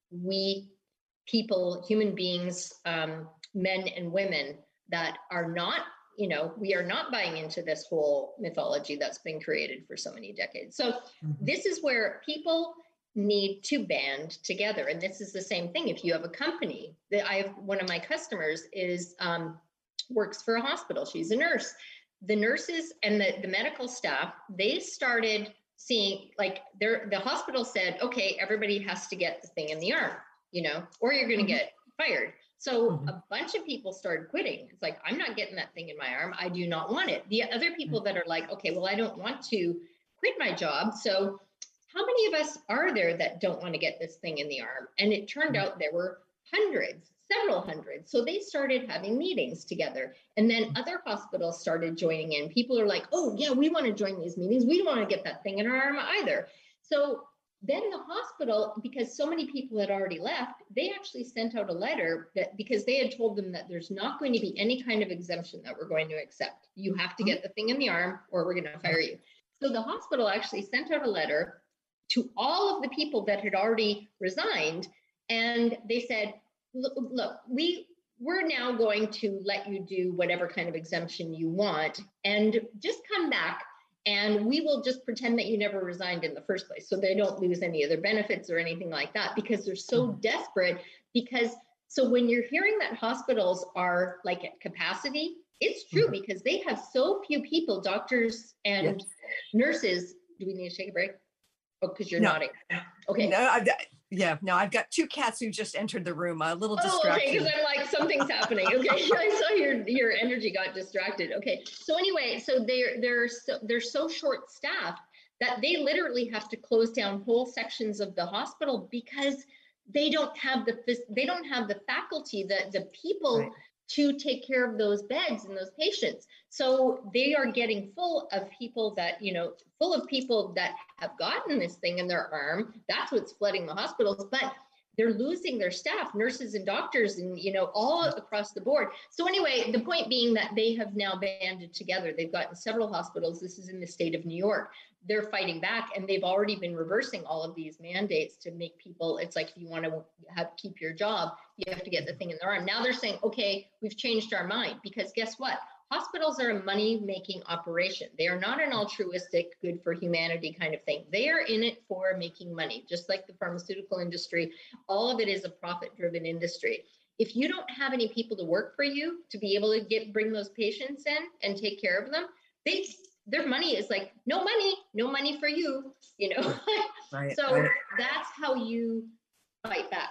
we people, human beings, um, men and women that are not, you know, we are not buying into this whole mythology that's been created for so many decades. So Mhm. this is where people need to band together. And this is the same thing. If you have a company that I have, one of my customers is, um, works for a hospital. She's a nurse. The nurses and the, the medical staff, they started seeing like their, the hospital said, okay, everybody has to get the thing in the arm, you know, or you're going to Mhm. get fired. So Mhm. a bunch of people started quitting. It's like, I'm not getting that thing in my arm. I do not want it. The other people that are like, okay, well, I don't want to quit my job. So how many of us are there that don't want to get this thing in the arm? And it turned out there were hundreds, several hundreds. So they started having meetings together. And then other hospitals started joining in. People are like, oh, yeah, we want to join these meetings. We don't want to get that thing in our arm either. So then the hospital, because so many people had already left, they actually sent out a letter that because they had told them that there's not going to be any kind of exemption that we're going to accept. You have to get the thing in the arm or we're going to fire you. So the hospital actually sent out a letter to all of the people that had already resigned. And they said, look, look, we, we're now going to let you do whatever kind of exemption you want and just come back and we will just pretend that you never resigned in the first place. So they don't lose any of their benefits or anything like that because they're so mm-hmm. desperate. Because so when you're hearing that hospitals are like at capacity, it's true mm-hmm. because they have so few people, doctors and yes. nurses. Do we need to take a break? Oh, because you're no. nodding. Okay. No, I've got, yeah, no, I've got two cats who just entered the room. A little distracted. Oh, okay, because I'm like, something's happening. Okay, I saw your your energy got distracted. Okay, so anyway, so they're they're so they're so short staffed that they literally have to close down whole sections of the hospital because they don't have the they don't have the faculty, the the people. Right. to take care of those beds and those patients. So they are getting full of people that, you know, full of people that have gotten this thing in their arm. That's what's flooding the hospitals, but they're losing their staff, nurses and doctors and, you know, all across the board. So anyway, the point being that they have now banded together. They've gotten several hospitals. This is in the state of New York. They're fighting back and they've already been reversing all of these mandates to make people, it's like, if you want to have keep your job, you have to get the thing in their arm. Now they're saying, okay, we've changed our mind because guess what? Hospitals are a money-making operation. They are not an altruistic, good for humanity kind of thing. They are in it for making money, just like the pharmaceutical industry. All of it is a profit-driven industry. If you don't have any people to work for you to be able to get bring those patients in and take care of them, they their money is like, no money, no money for you, you know? Right, so right. That's how you fight back.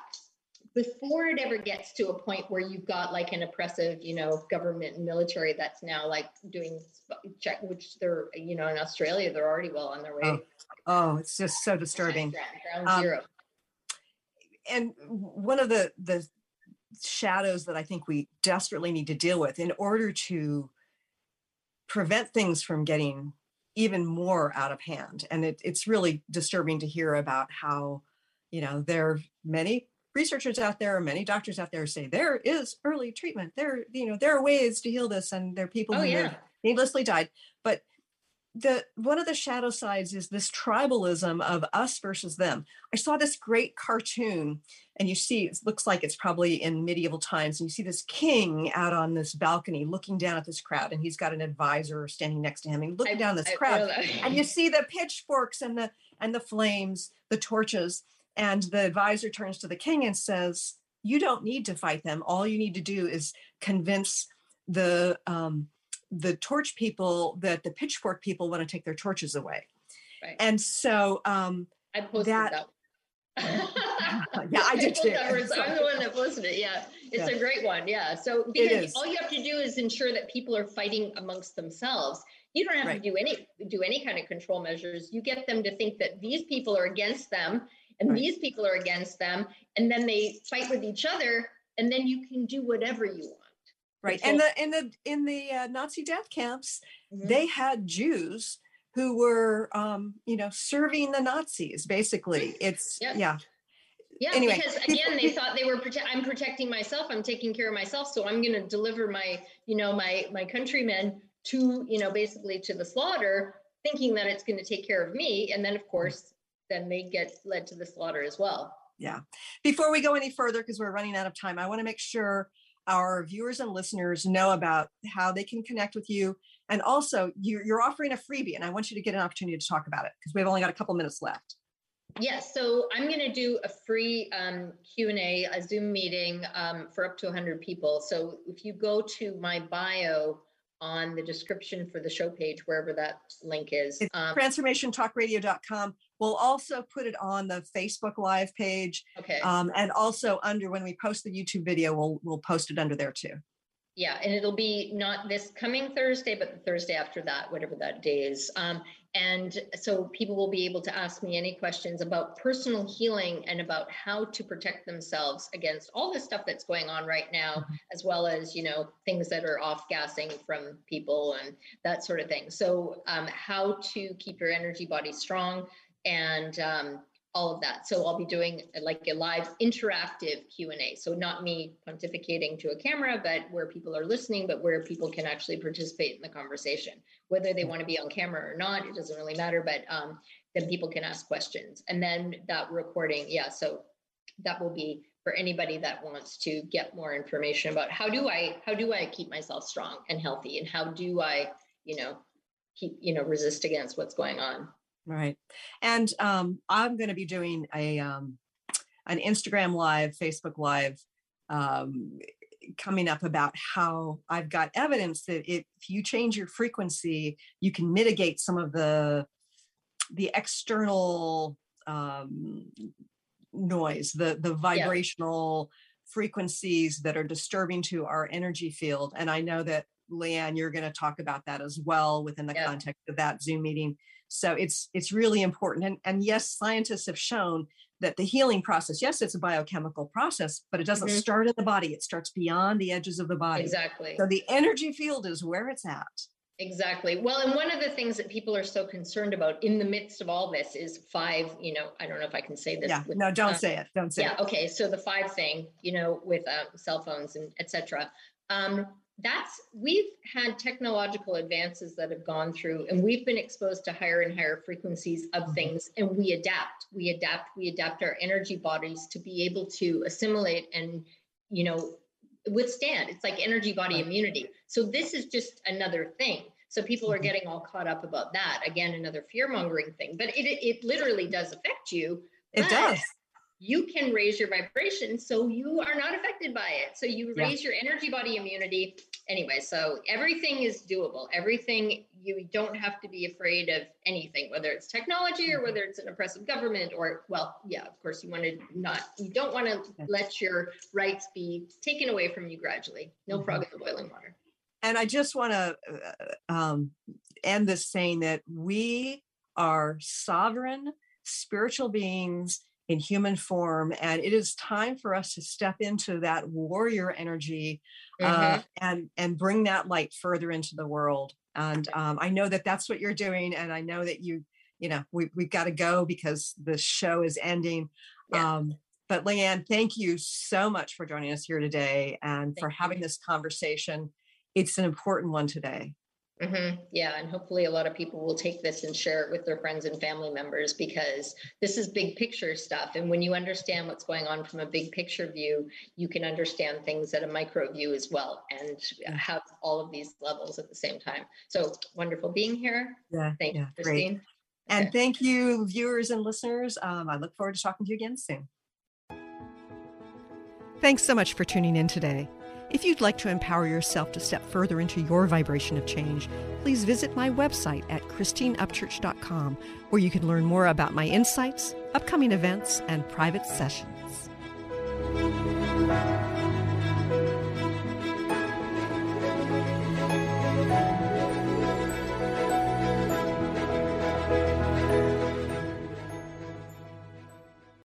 Before it ever gets to a point where you've got like an oppressive, you know, government and military that's now like doing check, which they're, you know, in Australia, they're already well on their way. Oh, oh it's just so disturbing. Ground, ground um, zero. And one of the, the shadows that I think we desperately need to deal with in order to prevent things from getting even more out of hand. And it, it's really disturbing to hear about how, you know, there are many researchers out there, many doctors out there say there is early treatment. There, you know, there are ways to heal this, and there are people oh, who yeah. have needlessly died. But the one of the shadow sides is this tribalism of us versus them. I saw this great cartoon, and you see it looks like it's probably in medieval times, and you see this king out on this balcony looking down at this crowd, and he's got an advisor standing next to him, and looking I, down this I crowd, feel that. and you see the pitchforks and the and the flames, the torches, and the advisor turns to the king and says, "You don't need to fight them. All you need to do is convince the um, the torch people that the pitchfork people want to take their torches away." Right. And so um, I posted that. that. Yeah, I did too. I'm the one that posted it. Yeah, it's Yeah. a great one. Yeah. So It because is. all you have to do is ensure that people are fighting amongst themselves. You don't have Right. to do any do any kind of control measures. You get them to think that these people are against them and Right. these people are against them, and then they fight with each other, and then you can do whatever you want. Right. Control- And the in the in the uh, Nazi death camps, Mhm. they had Jews who were um, you know, serving the Nazis, basically. It's Yep. yeah. Yeah, Anyway, because people- again, they thought they were prote- I'm protecting myself. I'm taking care of myself, so I'm going to deliver my, you know, my my countrymen to, you know, basically to the slaughter, thinking that it's going to take care of me, and then of course, then they get led to the slaughter as well. Yeah. Before we go any further, because we're running out of time, I want to make sure our viewers and listeners know about how they can connect with you. And also, you're, you're offering a freebie, and I want you to get an opportunity to talk about it because we've only got a couple minutes left. Yes, so I'm going to do a free um, Q and A, a Zoom meeting um, for up to one hundred people. So if you go to my bio on the description for the show page, wherever that link is. It's Um, transformation talk radio dot com. We'll also put it on the Facebook Live page. okay. Um, and also under, when we post the YouTube video, we'll we'll post it under there too. Yeah, and it'll be not this coming Thursday, but the Thursday after that, whatever that day is. Um, and so people will be able to ask me any questions about personal healing and about how to protect themselves against all the stuff that's going on right now, Mhm. as well as, you know, things that are off-gassing from people and that sort of thing. So um, how to keep your energy body strong and um, all of that. So I'll be doing like a live interactive Q and A. So not me pontificating to a camera, but where people are listening, but where people can actually participate in the conversation, whether they want to be on camera or not, it doesn't really matter, but um, then people can ask questions. And then that recording, yeah, so that will be for anybody that wants to get more information about how do I, how do I keep myself strong and healthy, and how do I, you know, keep, you know, resist against what's going on. Right. And um, I'm going to be doing a um, an Instagram live, Facebook live um, coming up about how I've got evidence that if you change your frequency, you can mitigate some of the the external um, noise, the the vibrational frequencies that are disturbing to our energy field. And I know that, Leanne, you're going to talk about that as well within the Yeah. context of that Zoom meeting. So it's it's really important. And, and yes, scientists have shown that the healing process, yes, it's a biochemical process, but it doesn't Mhm. start in the body. It starts beyond the edges of the body. Exactly. So the energy field is where it's at. Exactly. Well, and one of the things that people are so concerned about in the midst of all this is five, you know, I don't know if I can say this. Yeah, with- no, don't uh, say it. Don't say Yeah. it. Okay. So the five thing, you know, with uh, cell phones and et cetera. Um, that's, we've had technological advances that have gone through, and we've been exposed to higher and higher frequencies of Mhm. things, and we adapt, we adapt, we adapt our energy bodies to be able to assimilate and, you know, withstand. It's like energy body Right. immunity. So this is just another thing. So people are Mhm. getting all caught up about that. Again, another fear mongering thing, but it, it literally does affect you. It but does. You can raise your vibration so you are not affected by it. So you Yeah. raise your energy body immunity. Anyway, so everything is doable. Everything, you don't have to be afraid of anything, whether it's technology or whether it's an oppressive government or, well, yeah, of course you want to not, you don't want to Yeah. let your rights be taken away from you gradually. No Mhm. frog in the boiling water. And I just want to uh, um, end this saying that we are sovereign spiritual beings in human form, and it is time for us to step into that warrior energy uh, Mhm. and and bring that light further into the world. And um, I know that that's what you're doing, and I know that you, you know, we we've got to go because the show is ending. Yeah. Um, but Leanne, thank you so much for joining us here today and for Thank you. having this conversation. It's an important one today. Mm-hmm. Yeah, and hopefully a lot of people will take this and share it with their friends and family members, because this is big picture stuff. And when you understand what's going on from a big picture view, you can understand things at a micro view as well, and have all of these levels at the same time. So wonderful being here. Yeah, Thank yeah, you, Christine. Great. And Okay. thank you, viewers and listeners. Um, I look forward to talking to you again soon. Thanks so much for tuning in today. If you'd like to empower yourself to step further into your vibration of change, please visit my website at christine upchurch dot com, where you can learn more about my insights, upcoming events, and private sessions.